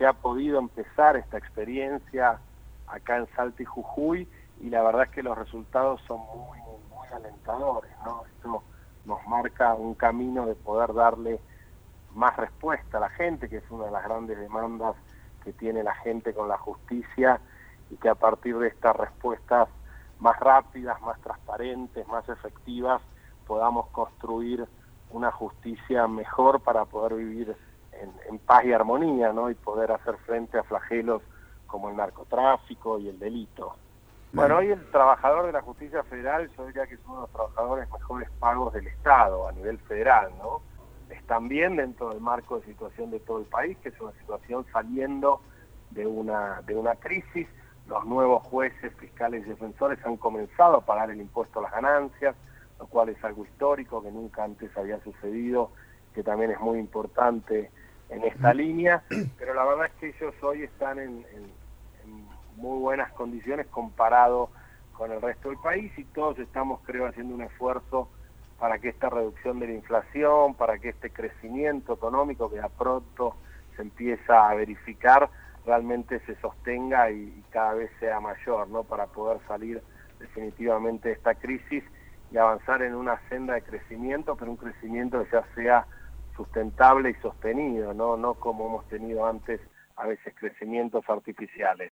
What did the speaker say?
se ha podido empezar esta experiencia acá en Salta y Jujuy, y la verdad es que los resultados son muy alentadores, ¿no? Esto nos marca un camino de poder darle más respuesta a la gente, que es una de las grandes demandas que tiene la gente con la justicia, y que a partir de estas respuestas más rápidas, más transparentes, más efectivas, podamos construir una justicia mejor para poder vivir en paz y armonía, ¿no? Y poder hacer frente a flagelos como el narcotráfico y el delito. Bueno, hoy el trabajador de la justicia federal, yo diría que es uno de los trabajadores mejores pagos del Estado a nivel federal, ¿no? Están bien dentro del marco de situación de todo el país, que es una situación saliendo de una crisis. Los nuevos jueces, fiscales y defensores han comenzado a pagar el impuesto a las ganancias, lo cual es algo histórico que nunca antes había sucedido, que también es muy importante en esta línea, pero la verdad es que ellos hoy están en muy buenas condiciones comparado con el resto del país, y todos estamos, creo, haciendo un esfuerzo para que esta reducción de la inflación, para que este crecimiento económico que a pronto se empieza a verificar, realmente se sostenga y cada vez sea mayor, ¿no? Para poder salir definitivamente de esta crisis y avanzar en una senda de crecimiento, pero un crecimiento que ya sea sustentable y sostenido, no como hemos tenido antes, a veces crecimientos artificiales.